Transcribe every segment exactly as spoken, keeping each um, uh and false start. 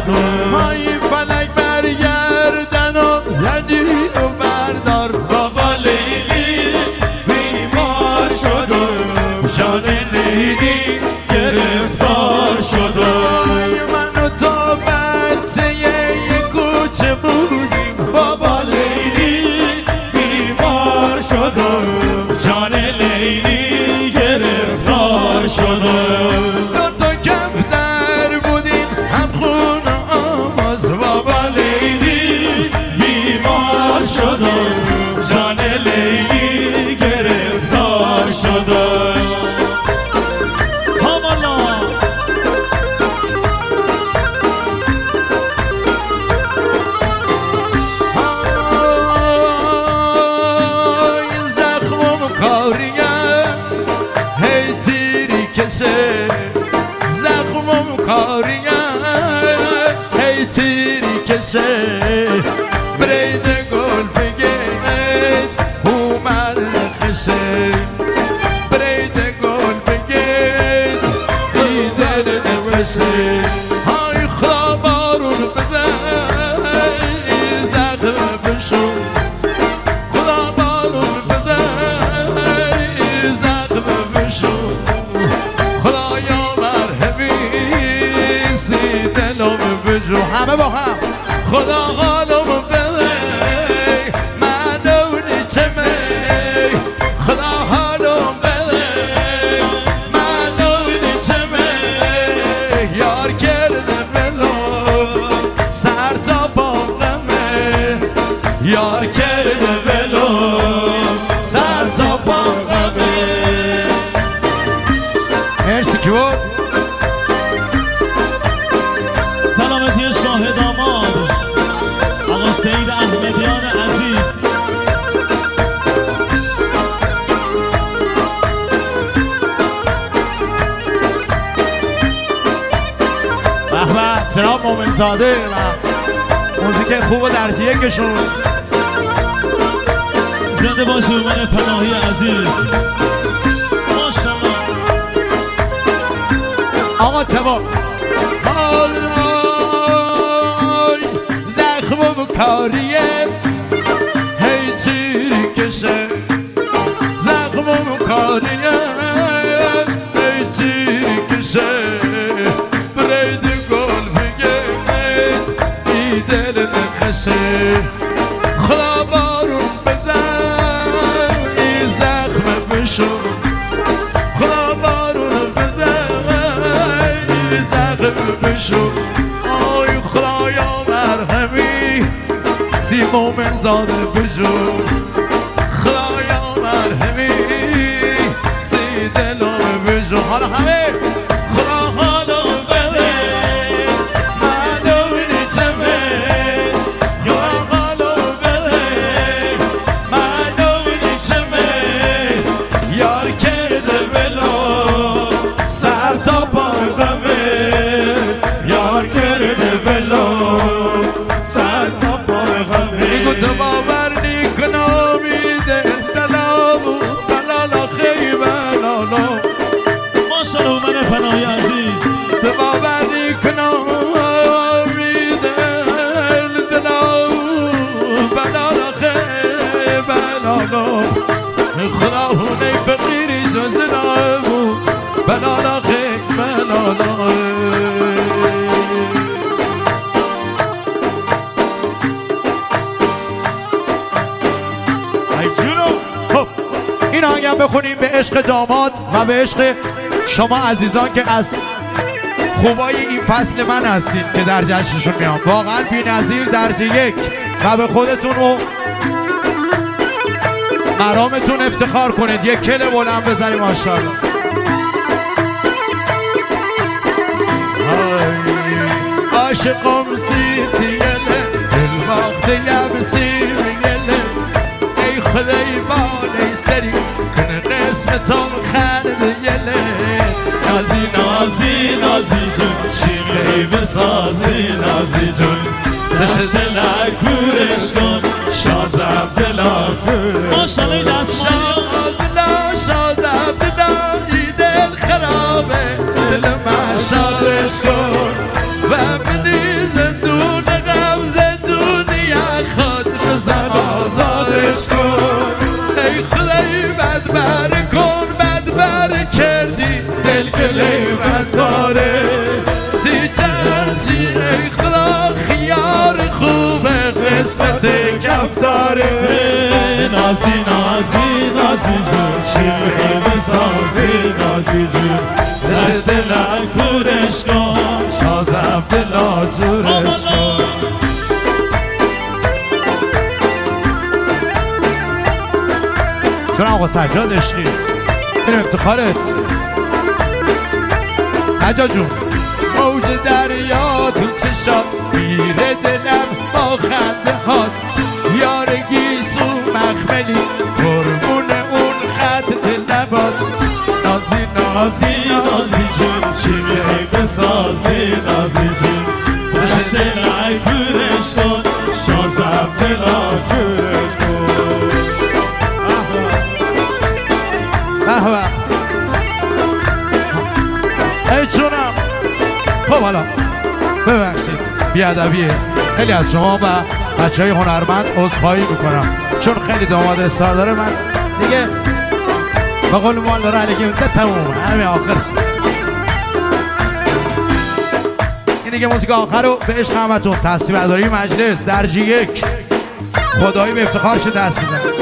شدم های فلک برگردن و یدی و بردار بابا لیلی بیمار شدم جان لیلی گرفتار شدم من و تو بچه یه کوچه بودیم بابا لیلی بیمار شدم جان لیلی گرفتار شدم دو تا کفتر بودیم هم خون و آواز بابا لیلی بیمار شدم جان لیلی گرفتار شدم زخمم کاریم هی تیری کشه برید گل بگید او مرخشه برید گل بگید ای دل نوشه های خدا بارون بزن ای زخم بشو خدا بارون بزن ای زخم بشو همه با هم خدا حالم بده منونی چمه خدا حالم بده منونی چمه یار کرده بلو سر تا پاقمه یار کرده بلو سر تا پاقمه مرسی که بود سید احمدیان عزیز به به جناب مومنزاده و موزیک خوب و درجه یکشون زنده باشه من پناهی عزیز ماشاءالله آقا تبا زخمم کاریه هی تیری کشه زخمم کاریه هی تیری کشه برید گل بگید ای دل نخشه خدا بارون بزن ای زخم بشو خدا بارون بزن ای زخم بشو آی خدایا مرحمی سی مومن زاده بجو خدایا مرحمی سی دلم بجو حالا همه خدا حالا بده منونی چمه خدا حالا بده منونی چمه یار کرده بلو سر تا پای غمه یار کرده بلو سر تا پای غمه تو باور نیکنم میده دلامو بلالا خیبه لالا ماشاءالله من پناهی عزیز تو باور نیکنم میده دلامو بلالا خیبه لالا خدا هونه فقیری جز نامو بلالا خیبه لالا این آهنگم بخونیم به عشق داماد و به عشق شما عزیزان که از خوبای این فصل من هستید که در جشنشون میام واقعا بی‌نظیر درجه یک و به خودتون و مرامتون افتخار کنید یک کل بلند بزنیم ماشاءالله عاشقم سیتی یله دل وقت یبسی یله ای خدای بالای سری کنه قسمتم خرد یله نازی نازی نازی جون چی غیب سازی نازی جون دشت لکورش کن شازم دلا کورش ماشاءالله دست شازلا شازم دلا دل خرابه دل من شادش کن و بنیز نشین ای خدا خیار خوبه قسمت کفتاره نازی نازی نازی جون شیرین بسازی نازی جون دشت دلک پورش کن شازم دلا جورش کن چون آقا سجاد عشقی این افتخارت سجاد جون موج دریا تو چشات میره دلم با خنده هات یارگی سو مخملی قربون اون خط دل نباد نازی نازی نازی جون شیرین بسازی نازی جون دشت دلک پورش کن شازم دلا جورش کن به به ای چونم خب حالا ببخشید بیادبیه خیلی از شما و بچه های هنرمند عذرخواهی میکنم چون خیلی داماد اصرار داره من دیگه به قول مال داره علیگی میده تموم همه آخرش این دیگه موزیک آخر رو به عشق همتون تصویر برداری مجلس درجه یک خدایی به افتخارش دست میزن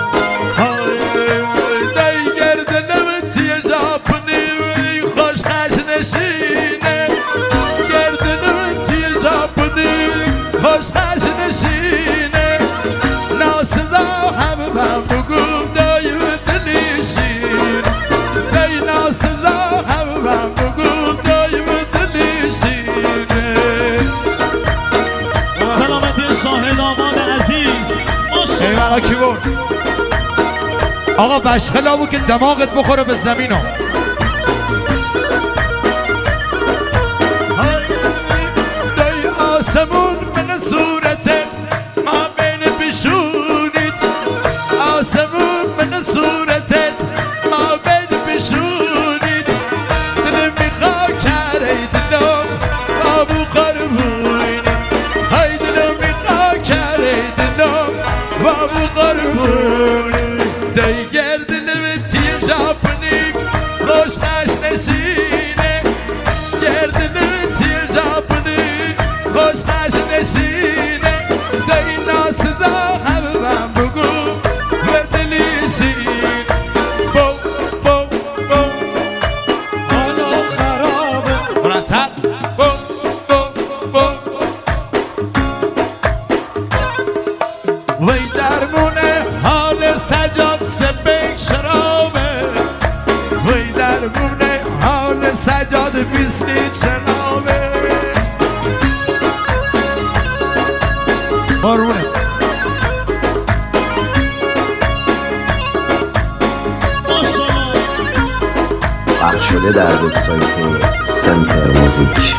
نشینه گردنم توی جاپونی خوشخش نشینه ناسزا همه من بگم دایم دلیشین دای ناسزا همه من بگم دایم دلیشینه سلامتی شاهد آماد عزیز ای والا کی بود آقا بشخلا بود که دماغت بخوره به زمین ها آسمون من صورتت ما بین بشونید آسمون من صورتت ما بین بشونید دل میخوا کره دلم بابو قربونید های دل میخوا کره دلم بابو قربونید دیگر دلم تی جاپنی خوش نش نشینه گردنم تی جاپنی خوش نش نشینه دای ناسزا همه من بگو و دلیشین بو بو بو حالا خرابه مرتب بو بو بو وی درمونه حال سجاد سپک شرابه وی درمونه حال سجاد بیستی شرابه بارونه پخش شده در وبسایت سنتر موزیک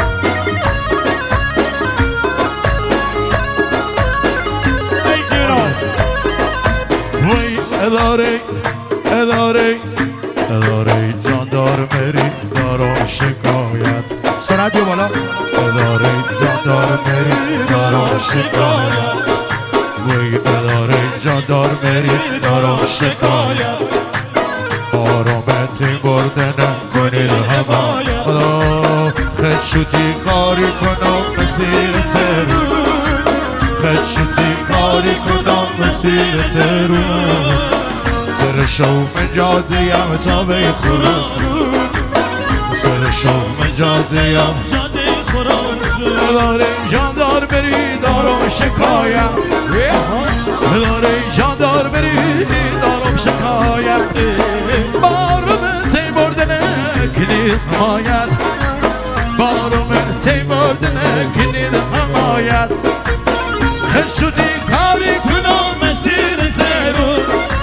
وی اداره اداره اداره جاندارمری دارم شکایت سرعت یه بالا اداره جاندارمری دارم شکایت وی اداره جاندارمری دارم شکایت آرامتی برده نکنید حمایت خدا خدشوتی کاری کنم مسیر ترون خدشوتی کاری کنم مسیر ترون سرشوم جادیم تا به خروس سرشوم جادیم جاده خروس داره جاندار بری دارم شکایت داره جاندار بری دارم شکایت بارم تی بردن کلید حمایت بارم تی بردن کلید حمایت خشودی کاری کنم مسیر ترون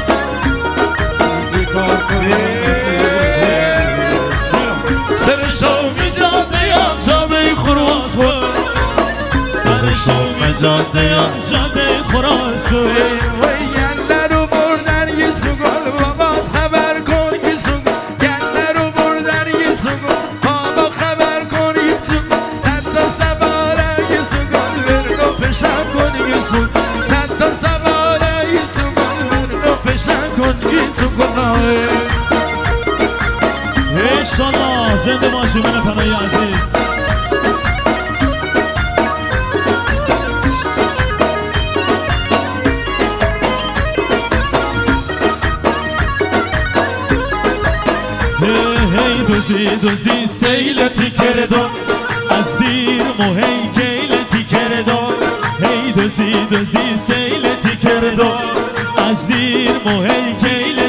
سرشوم جادیم تا به خروس سرشوم جاده جاده خروس وی گنده رو بردن یه سگل بابات خبر کن یه سگل گنده رو بردن یه سگل بابا خبر کن یه سگل صد تا سواره یه سگل بر رو پشن کن یه سگل صد تا سواره یه سگل بر رو پشن کن یه سگل ایشالا زنده باشی من پناهی عزیز دوزی دوزی سیلتی کردم از دیر مو هی گیلتی کردم هی دوزی دوزی سیلتی کردم از دیر مو هی گیلتی